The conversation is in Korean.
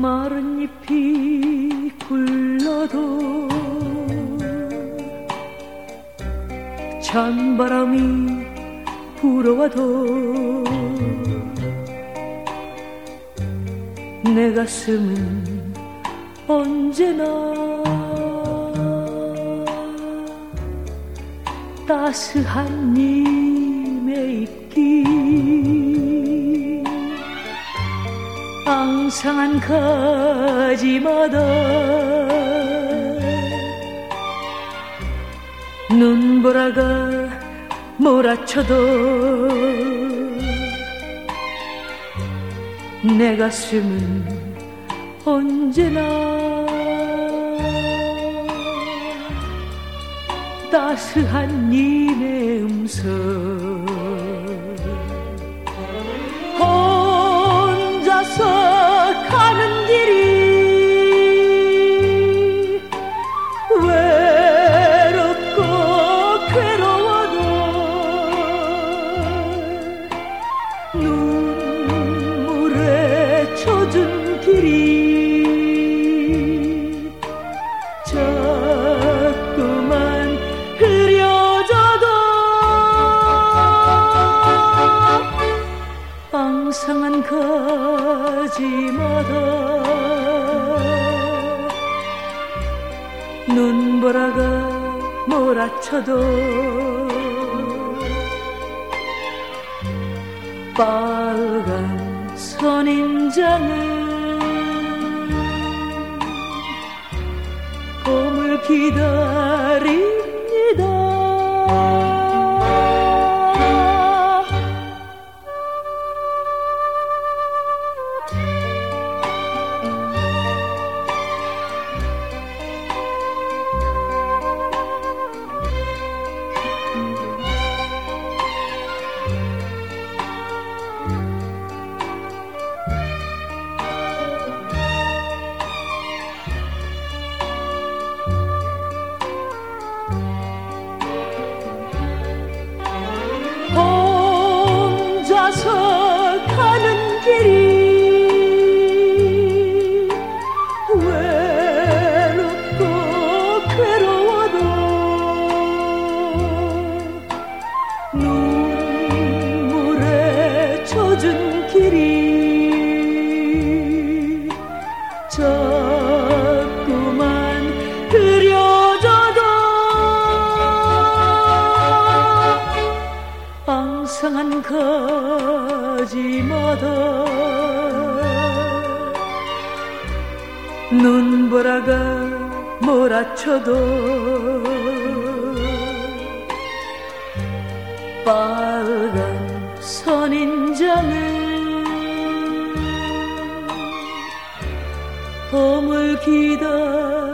마른 잎이 굴러도 찬바람이 불어와도 내 가슴은 언제나 따스한 님의 입기 앙상한 가지마다 눈보라가 몰아쳐도 내 가슴은 언제나 따스한 님의 음성 혼자서 가는 길이 외롭고 괴로워도 눈물에 젖은 길이 자꾸만 흐려져도 앙상한 가지마다 눈보라가 몰아쳐도 빨간 선인장은 봄을 기다립니다. 혼자서 가는 길이 외롭고 괴로워도 눈물에 젖은 길이 자꾸만 흐려져도 앙상한 가지마다 눈보라가 몰아쳐도 빨간 선인장은 봄을 기다려